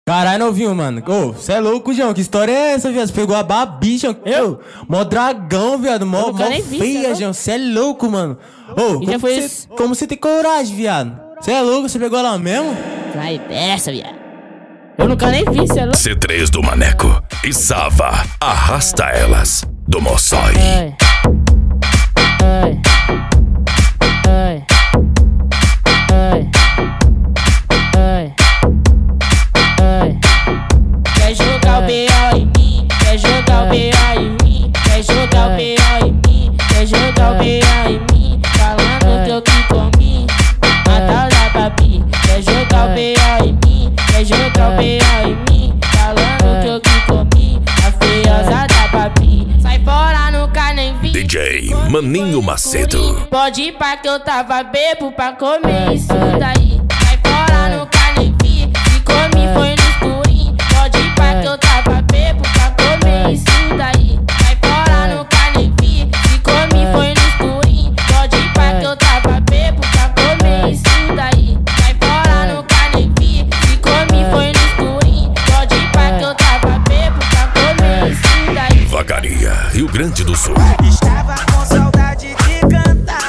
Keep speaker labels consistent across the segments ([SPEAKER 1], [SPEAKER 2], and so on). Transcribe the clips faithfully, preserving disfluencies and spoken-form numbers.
[SPEAKER 1] Caralho, novinho, mano. Ô, cê é louco, João. Que história é essa, viado? Você pegou a Babi, João. Eu? Mó dragão, viado. Mó, mó feia, João. Cê é louco, mano. Ô, como
[SPEAKER 2] foi
[SPEAKER 1] você como você tem coragem, viado? Cê é louco? Você pegou ela mesmo?
[SPEAKER 2] Sai dessa, viado. Eu nunca nem vi, cê é louco.
[SPEAKER 3] C três do Maneco e Sava. Arrasta elas do Mossói.
[SPEAKER 2] Ai. Ai. Ai. Ai. Ai. Ai. Quer jogar o B O em mim? Quer jogar o B O em mim? Quer jogar o B O em mim? Quer jogar o B O em mim? Falando que eu que comi a tal da Babi. Quer jogar o B O em mim? Quer jogar o B O em mim? Falando que eu que comi a feiosa da Babi. Sai fora, nunca nem vi.
[SPEAKER 3] D J Maninho Macedo.
[SPEAKER 2] Pode ir pra que eu tava bebo pra comer isso daí. Sai fora, nunca nem vi. Se comi foi no escurinho. Pode ir pra que eu tava bebo pra comer isso daí. Sai fora, nunca nem vi. Se comi foi no escurinho. Pode ir pra que eu tava bebo pra comer isso daí. Sai fora, nunca nem vi. Se comi foi no escurinho. Pode ir pra que eu tava bebo pra comer isso daí.
[SPEAKER 3] Vacaria, Rio Grande do Sul.
[SPEAKER 4] Estava com saudade de cantar,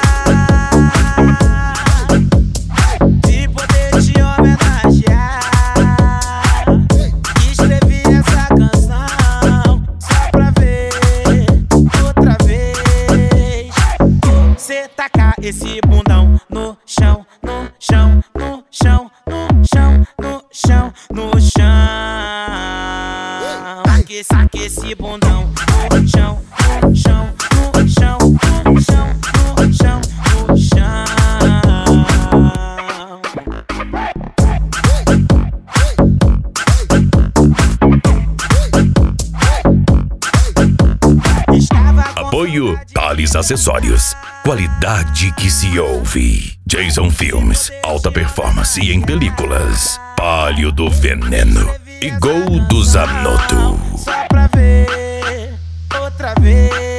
[SPEAKER 4] de poder te homenagear. Escrevi essa canção só pra ver outra vez você tacar esse bundão no chão, no chão, no chão, no chão, no chão, no chão. Taque, saque esse bundão no chão, no chão, no chão, no chão, no chão, no chão.
[SPEAKER 3] Apoio Thales Acessórios. Qualidade que se ouve. Jason Filmes. Alta performance em películas. Palio do Veneno e Gol do Zanoto.
[SPEAKER 4] Só pra ver outra vez